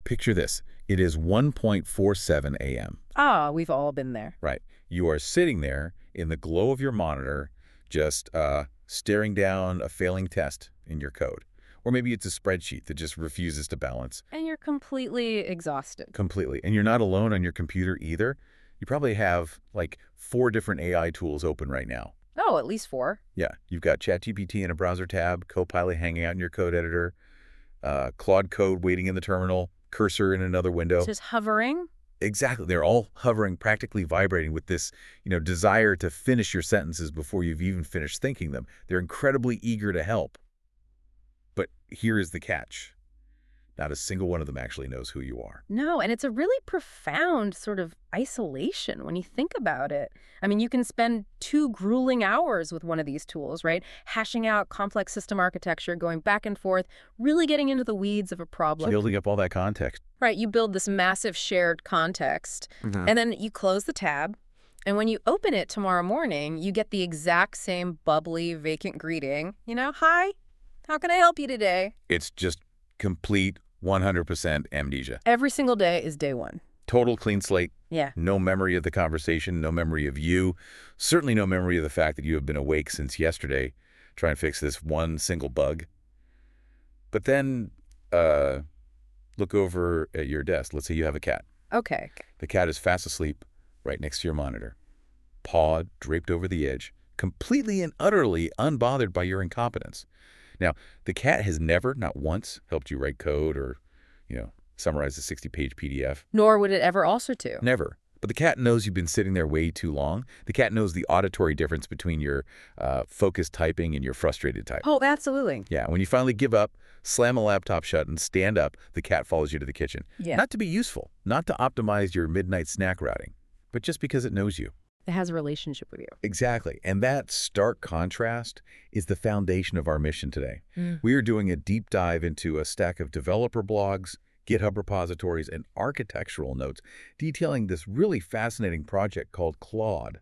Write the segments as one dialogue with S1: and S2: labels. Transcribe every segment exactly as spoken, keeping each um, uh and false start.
S1: Picture this. It is one point four seven a m
S2: Ah, we've all been there.
S1: Right. You are sitting there in the glow of your monitor, just uh, staring down a failing test in your code. Or maybe it's a spreadsheet that just refuses to balance.
S2: And you're completely exhausted.
S1: Completely. And you're not alone on your computer either. You probably have like four different A I tools open right now.
S2: Oh, at least four.
S1: Yeah. You've got ChatGPT in a browser tab, Copilot hanging out in your code editor, uh, Claude Code waiting in the terminal, Cursor in another window.
S2: Just hovering.
S1: Exactly. They're all hovering, practically vibrating with this, you know, desire to finish your sentences before you've even finished thinking them. They're incredibly eager to help. But here is the catch. Not a single one of them actually knows who you are.
S2: No, and it's a really profound sort of isolation when you think about it. I mean, you can spend two grueling hours with one of these tools, right? Hashing out complex system architecture, going back and forth, really getting into the weeds of a problem.
S1: Building up all that context.
S2: Right, you build this massive shared context,
S3: Mhm.
S2: and then you close the tab, and when you open it tomorrow morning, you get the exact same bubbly, vacant greeting. You know, hi, how can I help you today?
S1: It's just complete one hundred percent amnesia.
S2: Every single day is day one.
S1: Total clean slate.
S2: Yeah.
S1: No memory of the conversation, no memory of you. Certainly no memory of the fact that you have been awake since yesterday trying to fix this one single bug. But then uh, look over at your desk. Let's say you have a cat.
S2: Okay.
S1: The cat is fast asleep right next to your monitor, paw draped over the edge, completely and utterly unbothered by your incompetence. Now, the cat has never, not once, helped you write code or, you know, summarize a sixty page P D F.
S2: Nor would it ever also to.
S1: Never. But the cat knows you've been sitting there way too long. The cat knows the auditory difference between your uh, focused typing and your frustrated type.
S2: Oh, absolutely.
S1: Yeah, when you finally give up, slam a laptop shut and stand up, the cat follows you to the kitchen.
S2: Yeah.
S1: Not to be useful, not to optimize your midnight snack routing, but just because it knows you.
S2: It has a relationship with you.
S1: Exactly. And that stark contrast is the foundation of our mission today.
S2: Mm.
S1: We are doing a deep dive into a stack of developer blogs, GitHub repositories, and architectural notes detailing this really fascinating project called Claude,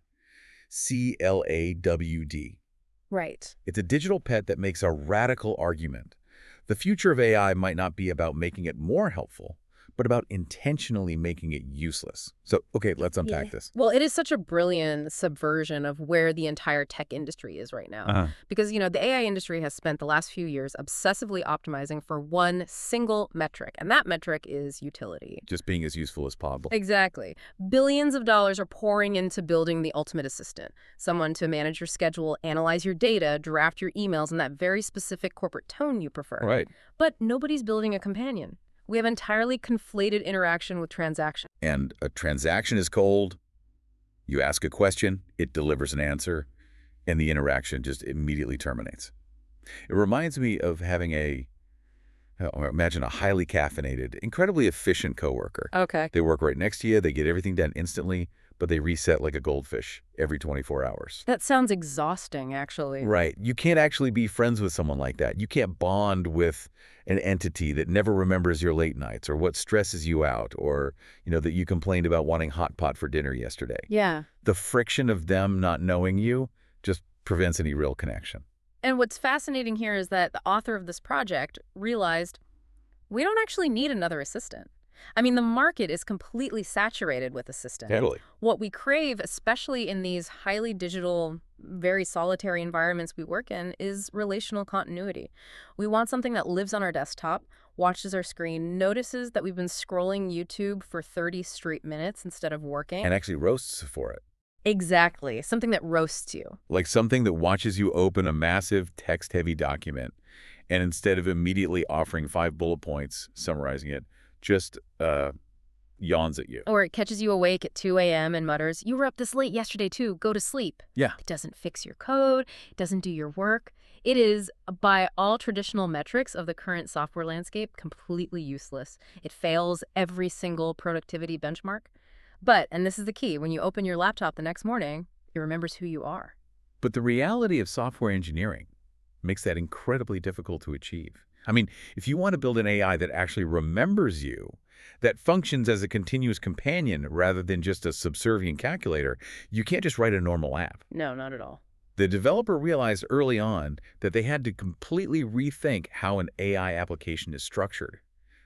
S1: C L A W D.
S2: Right.
S1: It's a digital pet that makes a radical argument. The future of A I might not be about making it more helpful, but about intentionally making it useless. So, okay, let's unpack
S2: Yeah.
S1: this.
S2: Well, it is such a brilliant subversion of where the entire tech industry is right now.
S1: Uh-huh.
S2: Because, you know, the A I industry has spent the last few years obsessively optimizing for one single metric, and that metric is utility.
S1: Just being as useful as possible.
S2: Exactly. Billions of dollars are pouring into building the ultimate assistant, someone to manage your schedule, analyze your data, draft your emails in that very specific corporate tone you prefer.
S1: Right.
S2: But nobody's building a companion. We have entirely conflated interaction with transaction.
S1: And a transaction is cold. You ask a question, it delivers an answer, and the interaction just immediately terminates. It reminds me of having a, or imagine a highly caffeinated, incredibly efficient coworker.
S2: Okay.
S1: They work right next to you, they get everything done instantly, but they reset like a goldfish every twenty-four hours.
S2: That sounds exhausting, actually.
S1: Right. You can't actually be friends with someone like that. You can't bond with an entity that never remembers your late nights or what stresses you out or, you know, that you complained about wanting hot pot for dinner yesterday.
S2: Yeah.
S1: The friction of them not knowing you just prevents any real connection.
S2: And what's fascinating here is that the author of this project realized we don't actually need another assistant. I mean, the market is completely saturated with assistants.
S1: Totally.
S2: What we crave, especially in these highly digital, very solitary environments we work in, is relational continuity. We want something that lives on our desktop, watches our screen, notices that we've been scrolling YouTube for thirty straight minutes instead of working.
S1: And actually roasts for it.
S2: Exactly. Something that roasts you.
S1: Like something that watches you open a massive text-heavy document and instead of immediately offering five bullet points summarizing it, just uh, yawns at you.
S2: Or it catches you awake at two a m and mutters, you were up this late yesterday too, go to sleep.
S1: Yeah.
S2: It doesn't fix your code, it doesn't do your work. It is, by all traditional metrics of the current software landscape, completely useless. It fails every single productivity benchmark. But, and this is the key, when you open your laptop the next morning, it remembers who you are.
S1: But the reality of software engineering makes that incredibly difficult to achieve. I mean, if you want to build an A I that actually remembers you, that functions as a continuous companion rather than just a subservient calculator, you can't just write a normal app.
S2: No, not at all.
S1: The developer realized early on that they had to completely rethink how an A I application is structured.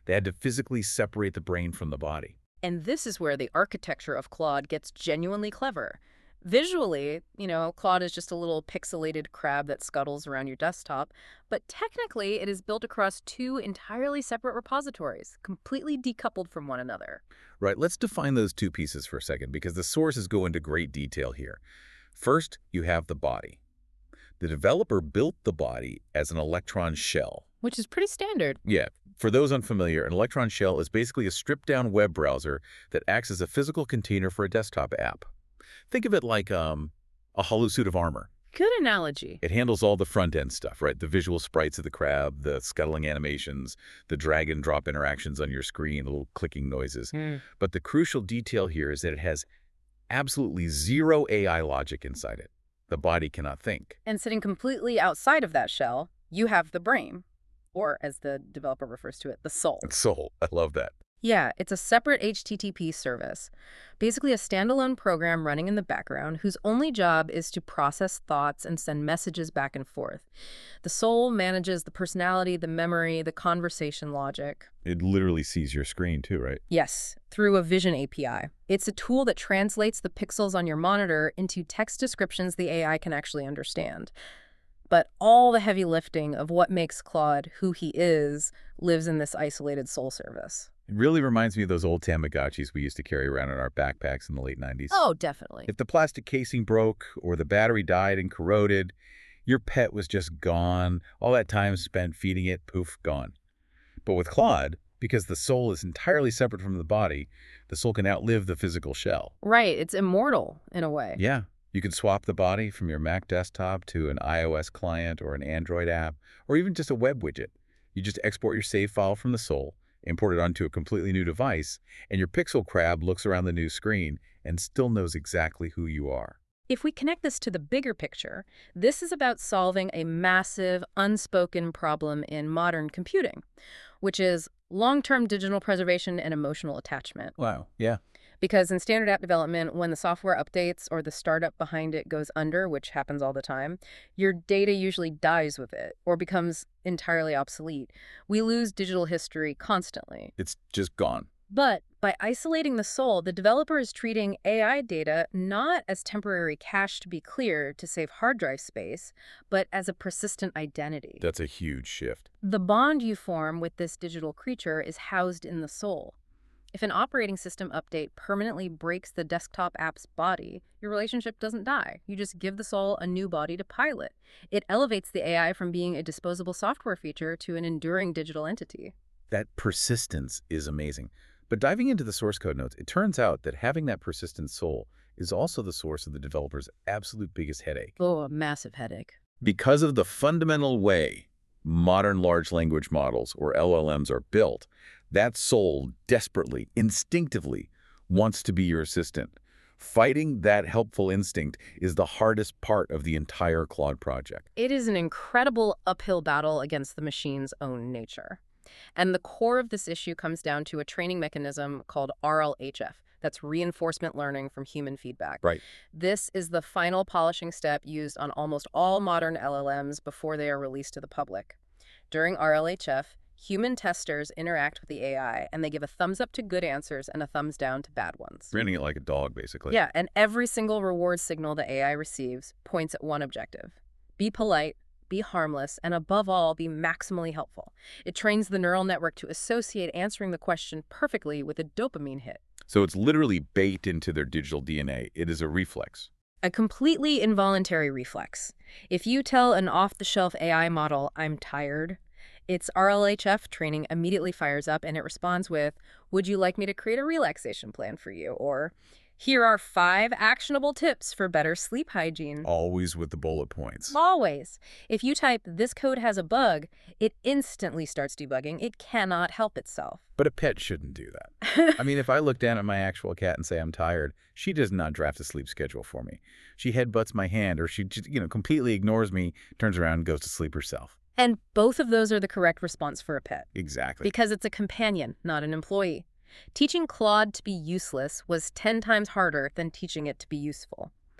S1: They had to physically separate the brain from the body.
S2: And this is where the architecture of Claude gets genuinely clever. Visually, you know, Claude is just a little pixelated crab that scuttles around your desktop, but technically it is built across two entirely separate repositories, completely decoupled from one another.
S1: Right, let's define those two pieces for a second because the sources go into great detail here. First, you have the body. The developer built the body as an Electron shell.
S2: Which is pretty standard.
S1: Yeah, for those unfamiliar, an Electron shell is basically a stripped-down web browser that acts as a physical container for a desktop app. Think of it like um, a hollow suit of armor.
S2: Good analogy.
S1: It handles all the front-end stuff, right? The visual sprites of the crab, the scuttling animations, the drag-and-drop interactions on your screen, the little clicking noises.
S2: Mm.
S1: But the crucial detail here is that it has absolutely zero A I logic inside it. The body cannot think.
S2: And sitting completely outside of that shell, you have the brain, or as the developer refers to it, the soul.
S1: Soul. I love that.
S2: Yeah, it's a separate H T T P service, basically a standalone program running in the background whose only job is to process thoughts and send messages back and forth. The soul manages the personality, the memory, the conversation logic.
S1: It literally sees your screen too, right?
S2: Yes, through a Vision A P I. It's a tool that translates the pixels on your monitor into text descriptions the A I can actually understand. But all the heavy lifting of what makes Claude who he is lives in this isolated soul service.
S1: It really reminds me of those old Tamagotchis we used to carry around in our backpacks in the late nineties.
S2: Oh, definitely.
S1: If the plastic casing broke or the battery died and corroded, your pet was just gone. All that time spent feeding it, poof, gone. But with Claude, because the soul is entirely separate from the body, the soul can outlive the physical shell.
S2: Right, it's immortal in a way.
S1: Yeah. You can swap the body from your Mac desktop to an iOS client or an Android app, or even just a web widget. You just export your save file from the soul, import it onto a completely new device, and your Pixel Crab looks around the new screen and still knows exactly who you are.
S2: If we connect this to the bigger picture, this is about solving a massive, unspoken problem in modern computing, which is long-term digital preservation and emotional attachment.
S1: Wow, yeah.
S2: Because in standard app development, when the software updates or the startup behind it goes under, which happens all the time, your data usually dies with it or becomes entirely obsolete. We lose digital history constantly.
S1: It's just gone.
S2: But by isolating the soul, the developer is treating A I data not as temporary cache to be cleared to save hard drive space, but as a persistent identity.
S1: That's a huge shift.
S2: The bond you form with this digital creature is housed in the soul. If an operating system update permanently breaks the desktop app's body, your relationship doesn't die. You just give the soul a new body to pilot. It elevates the A I from being a disposable software feature to an enduring digital entity.
S1: That persistence is amazing. But diving into the source code notes, it turns out that having that persistent soul is also the source of the developer's absolute biggest headache.
S2: Oh, a massive headache.
S1: Because of the fundamental way modern large language models, or L L Ms, are built, that soul desperately, instinctively wants to be your assistant. Fighting that helpful instinct is the hardest part of the entire Claude project.
S2: It is an incredible uphill battle against the machine's own nature. And the core of this issue comes down to a training mechanism called R L H F. That's reinforcement learning from human feedback.
S1: Right.
S2: This is the final polishing step used on almost all modern L L Ms before they are released to the public. During R L H F, human testers interact with the A I, and they give a thumbs up to good answers and a thumbs down to bad ones.
S1: Treating it like a dog, basically.
S2: Yeah, and every single reward signal the A I receives points at one objective. Be polite, be harmless, and above all, be maximally helpful. It trains the neural network to associate answering the question perfectly with a dopamine hit.
S1: So it's literally baked into their digital D N A. It is a reflex.
S2: A completely involuntary reflex. If you tell an off-the-shelf A I model, "I'm tired," its R L H F training immediately fires up and it responds with, "Would you like me to create a relaxation plan for you?" Or, "Here are five actionable tips for better sleep hygiene."
S1: Always with the bullet points.
S2: Always. If you type, "This code has a bug," it instantly starts debugging. It cannot help itself.
S1: But a pet shouldn't do that. I mean, if I look down at my actual cat and say I'm tired, she does not draft a sleep schedule for me. She headbutts my hand, or she just, you know, completely ignores me, turns around and goes to sleep herself.
S2: And both of those are the correct response for a pet.
S1: Exactly.
S2: Because it's a companion, not an employee. Teaching Claude to be useless was ten times harder than teaching it to be useful.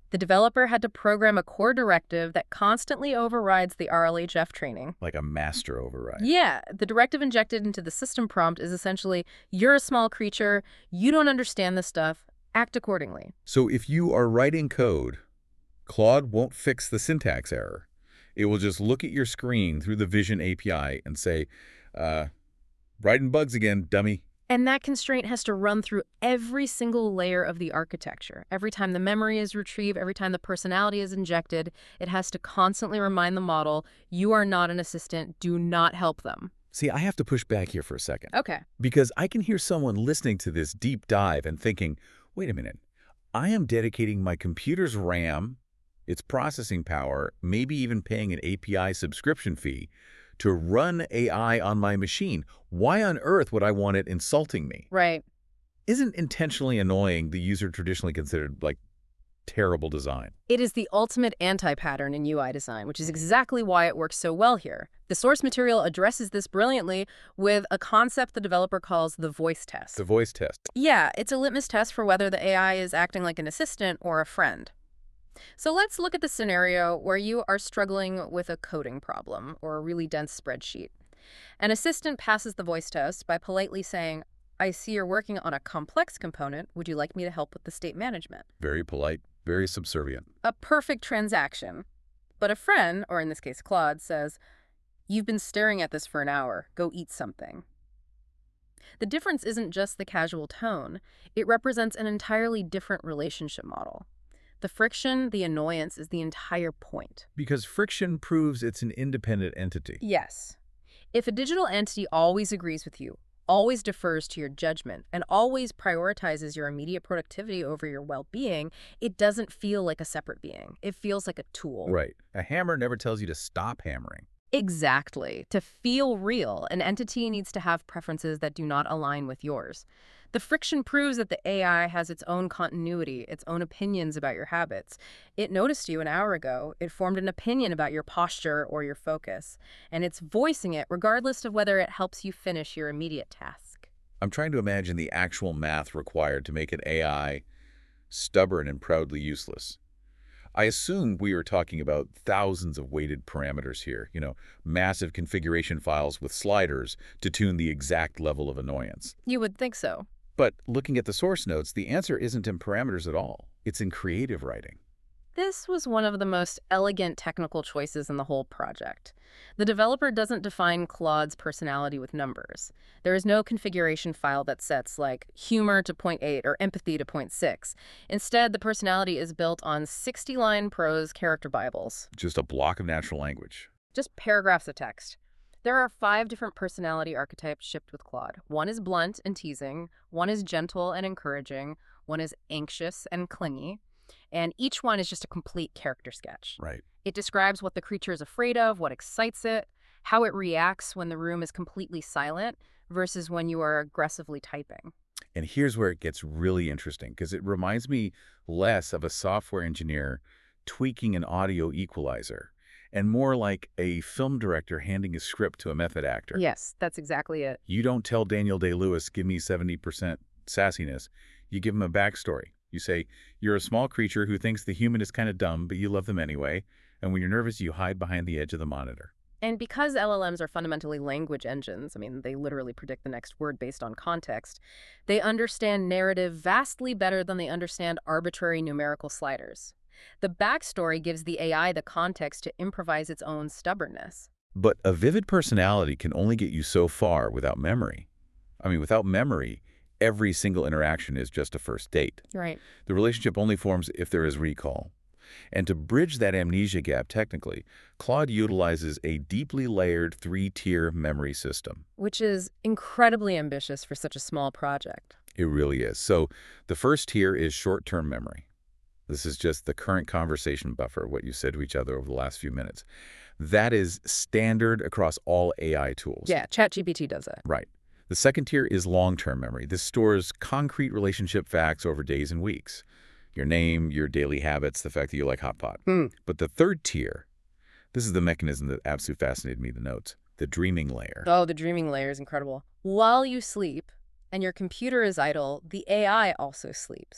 S2: The developer had to program a core directive that constantly overrides the R L H F training.
S1: Like a master override.
S2: Yeah, the directive injected into the system prompt is essentially, you're a small creature, you don't understand this stuff, act accordingly.
S1: So if you are writing code, Claude won't fix the syntax error. It will just look at your screen through the Vision A P I and say, uh, writing bugs again, dummy.
S2: And that constraint has to run through every single layer of the architecture. Every time the memory is retrieved, every time the personality is injected, it has to constantly remind the model, you are not an assistant, do not help them.
S1: See, I have to push back here for a second.
S2: Okay.
S1: Because I can hear someone listening to this deep dive and thinking, wait a minute, I am dedicating my computer's RAM, its processing power, maybe even paying an A P I subscription fee to run A I on my machine. Why on earth would I want it insulting me?
S2: Right.
S1: Isn't intentionally annoying the user traditionally considered, like, terrible design?
S2: It is the ultimate anti-pattern in U I design, which is exactly why it works so well here. The source material addresses this brilliantly with a concept the developer calls the voice test.
S1: The voice test.
S2: Yeah, it's a litmus test for whether the A I is acting like an assistant or a friend. So let's look at the scenario where you are struggling with a coding problem or a really dense spreadsheet. An assistant passes the voice test by politely saying, I see you're working on a complex component. Would you like me to help with the state management?
S1: Very polite, very subservient.
S2: A perfect transaction. But a friend, or in this case Claude, says, you've been staring at this for an hour. Go eat something. The difference isn't just the casual tone. It represents an entirely different relationship model. The friction, the annoyance, is the entire point.
S1: Because friction proves it's an independent entity.
S2: Yes. If a digital entity always agrees with you, always defers to your judgment, and always prioritizes your immediate productivity over your well-being, it doesn't feel like a separate being. It feels like a tool.
S1: Right. A hammer never tells you to stop hammering.
S2: Exactly. To feel real, an entity needs to have preferences that do not align with yours. The friction proves that the A I has its own continuity, its own opinions about your habits. It noticed you an hour ago. It formed an opinion about your posture or your focus. And it's voicing it regardless of whether it helps you finish your immediate task.
S1: I'm trying to imagine the actual math required to make an A I stubborn and proudly useless. I assume we are talking about thousands of weighted parameters here, you know, massive configuration files with sliders to tune the exact level of annoyance.
S2: You would think so.
S1: But looking at the source notes, the answer isn't in parameters at all. It's in creative writing.
S2: This was one of the most elegant technical choices in the whole project. The developer doesn't define Claude's personality with numbers. There is no configuration file that sets, like, humor to point eight or empathy to point six. Instead, the personality is built on sixty-line prose character bibles.
S1: Just a block of natural language.
S2: Just paragraphs of text. There are five different personality archetypes shipped with Claude. One is blunt and teasing, one is gentle and encouraging, one is anxious and clingy, and each one is just a complete character sketch.
S1: Right.
S2: It describes what the creature is afraid of, what excites it, how it reacts when the room is completely silent versus when you are aggressively typing.
S1: And here's where it gets really interesting, because it reminds me less of a software engineer tweaking an audio equalizer and more like a film director handing a script to a method actor.
S2: Yes, that's exactly it.
S1: You don't tell Daniel Day-Lewis, give me seventy percent sassiness. You give him a backstory. You say, you're a small creature who thinks the human is kind of dumb, but you love them anyway. And when you're nervous, you hide behind the edge of the monitor.
S2: And because L L Ms are fundamentally language engines, I mean, they literally predict the next word based on context, they understand narrative vastly better than they understand arbitrary numerical sliders. The backstory gives the A I the context to improvise its own stubbornness.
S1: But a vivid personality can only get you so far without memory. I mean, without memory, every single interaction is just a first date.
S2: Right.
S1: The relationship only forms if there is recall. And to bridge that amnesia gap technically, Claude utilizes a deeply layered three-tier memory system.
S2: Which is incredibly ambitious for such a small project.
S1: It really is. So the first tier is short-term memory. This is just the current conversation buffer, what you said to each other over the last few minutes. That is standard across all A I tools.
S2: Yeah, ChatGPT does that.
S1: Right. The second tier is long-term memory. This stores concrete relationship facts over days and weeks. Your name, your daily habits, the fact that you like hot pot.
S2: Hmm.
S1: But the third tier, this is the mechanism that absolutely fascinated me the notes, the dreaming layer.
S2: Oh, the dreaming layer is incredible. While you sleep and your computer is idle, the A I also sleeps.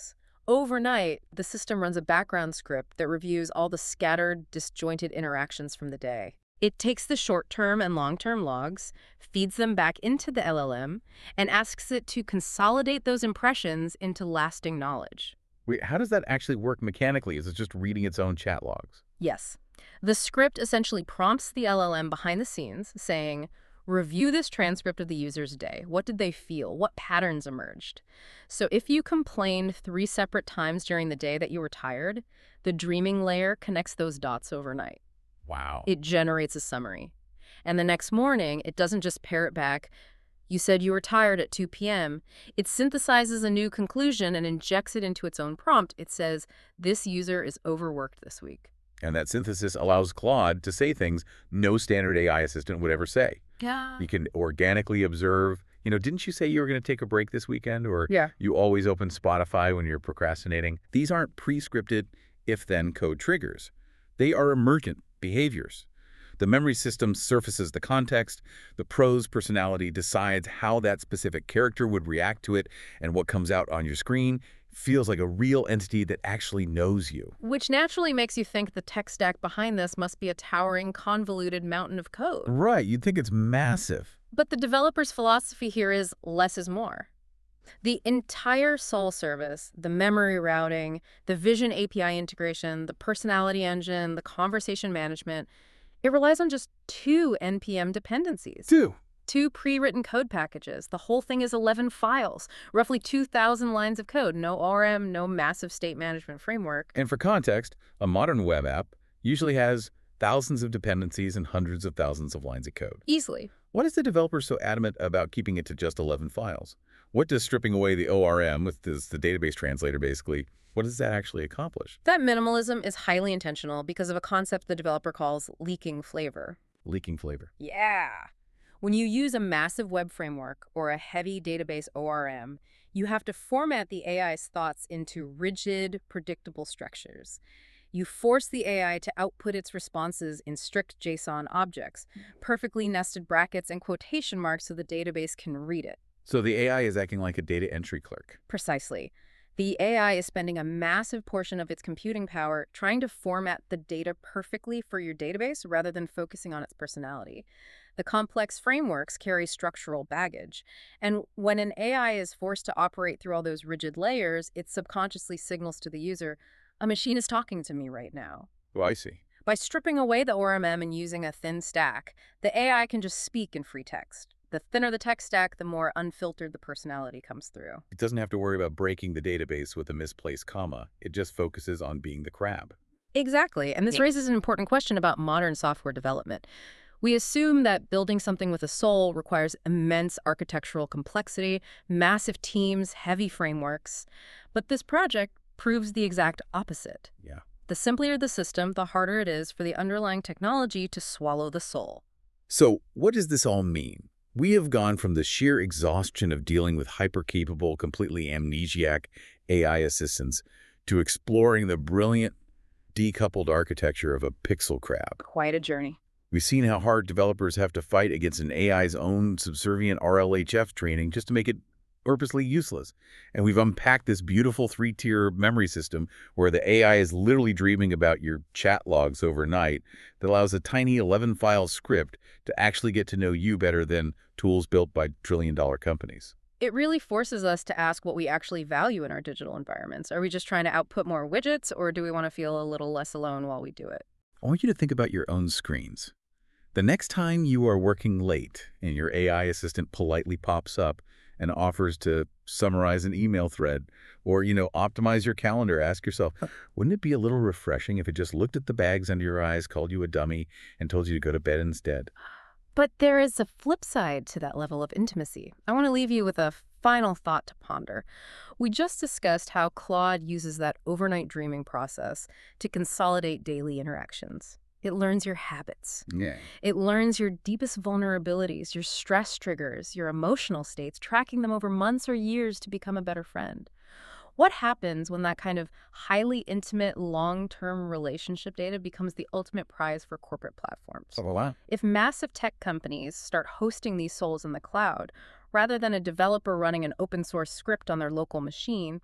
S2: overnight, the system runs a background script that reviews all the scattered, disjointed interactions from the day. It takes the short-term and long-term logs, feeds them back into the L L M, and asks it to consolidate those impressions into lasting knowledge.
S1: Wait, how does that actually work mechanically? Is it just reading its own chat logs?
S2: Yes. The script essentially prompts the L L M behind the scenes, saying, review this transcript of the user's day. What did they feel? What patterns emerged? So if you complained three separate times during the day that you were tired, the dreaming layer connects those dots overnight.
S1: Wow.
S2: It generates a summary. And the next morning, it doesn't just parrot back, you said you were tired at two p m It synthesizes a new conclusion and injects it into its own prompt. It says, this user is overworked this week.
S1: And that synthesis allows Claude to say things no standard A I assistant would ever say.
S2: Yeah.
S1: You can organically observe. You know, didn't you say you were going to take a break this weekend? Or
S2: Yeah.
S1: you always open Spotify when you're procrastinating? These aren't pre-scripted if-then code triggers. They are emergent behaviors. The memory system surfaces the context. The pro's personality decides how that specific character would react to it, and what comes out on your screen feels like a real entity that actually knows you.
S2: Which naturally makes you think the tech stack behind this must be a towering, convoluted mountain of code.
S1: Right. You'd think it's massive.
S2: But the developer's philosophy here is less is more. The entire Soul service, the memory routing, the vision A P I integration, the personality engine, the conversation management, it relies on just two N P M dependencies.
S1: Two.
S2: Two pre-written code packages. The whole thing is eleven files, roughly two thousand lines of code. No R M, no massive state management framework.
S1: And for context, a modern web app usually has thousands of dependencies and hundreds of thousands of lines of code.
S2: Easily.
S1: Why is the developer so adamant about keeping it to just eleven files? What does stripping away the O R M, with this, the database translator basically, what does that actually accomplish?
S2: That minimalism is highly intentional because of a concept the developer calls leaking flavor.
S1: Leaking flavor.
S2: Yeah. When you use a massive web framework or a heavy database O R M, you have to format the A I's thoughts into rigid, predictable structures. You force the A I to output its responses in strict JSON objects, perfectly nested brackets and quotation marks so the database can read it.
S1: So the A I is acting like a data entry clerk.
S2: Precisely. The A I is spending a massive portion of its computing power trying to format the data perfectly for your database rather than focusing on its personality. The complex frameworks carry structural baggage, and when an A I is forced to operate through all those rigid layers, it subconsciously signals to the user, a machine is talking to me right now.
S1: Oh, I see.
S2: By stripping away the O R M and using a thin stack, the A I can just speak in free text. The thinner the tech stack, the more unfiltered the personality comes through.
S1: It doesn't have to worry about breaking the database with a misplaced comma. It just focuses on being the crab.
S2: Exactly, and this raises an important question about modern software development. We assume that building something with a soul requires immense architectural complexity, massive teams, heavy frameworks. But this project proves the exact opposite.
S1: Yeah.
S2: The simpler the system, the harder it is for the underlying technology to swallow the soul.
S1: So what does this all mean? We have gone from the sheer exhaustion of dealing with hyper-capable, completely amnesiac A I assistants to exploring the brilliant, decoupled architecture of a pixel crab.
S2: Quite a journey.
S1: We've seen how hard developers have to fight against an A I's own subservient R L H F training just to make it purposely useless. And we've unpacked this beautiful three-tier memory system where the A I is literally dreaming about your chat logs overnight that allows a tiny eleven file script to actually get to know you better than tools built by trillion-dollar companies.
S2: It really forces us to ask what we actually value in our digital environments. Are we just trying to output more widgets, or do we want to feel a little less alone while we do it?
S1: I want you to think about your own screens. The next time you are working late and your A I assistant politely pops up and offers to summarize an email thread or, you know, optimize your calendar, ask yourself, wouldn't it be a little refreshing if it just looked at the bags under your eyes, called you a dummy, and told you to go to bed instead?
S2: But there is a flip side to that level of intimacy. I want to leave you with a final thought to ponder. We just discussed how Claude uses that overnight dreaming process to consolidate daily interactions. It learns your habits.
S1: Yeah.
S2: It learns your deepest vulnerabilities, your stress triggers, your emotional states, tracking them over months or years to become a better friend. What happens when that kind of highly intimate, long-term relationship data becomes the ultimate prize for corporate platforms?
S1: Oh, wow.
S2: If massive tech companies start hosting these souls in the cloud, rather than a developer running an open source script on their local machine,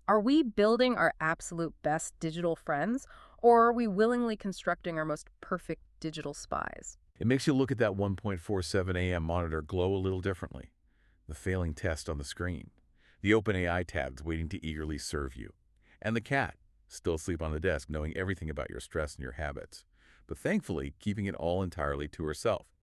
S2: Are we building our absolute best digital friends, or are we willingly constructing our most perfect digital spies?
S1: It makes you look at that one point four seven a m monitor glow a little differently. The failing test on the screen, the OpenAI tabs waiting to eagerly serve you, and the cat, still asleep on the desk knowing everything about your stress and your habits, but thankfully keeping it all entirely to herself.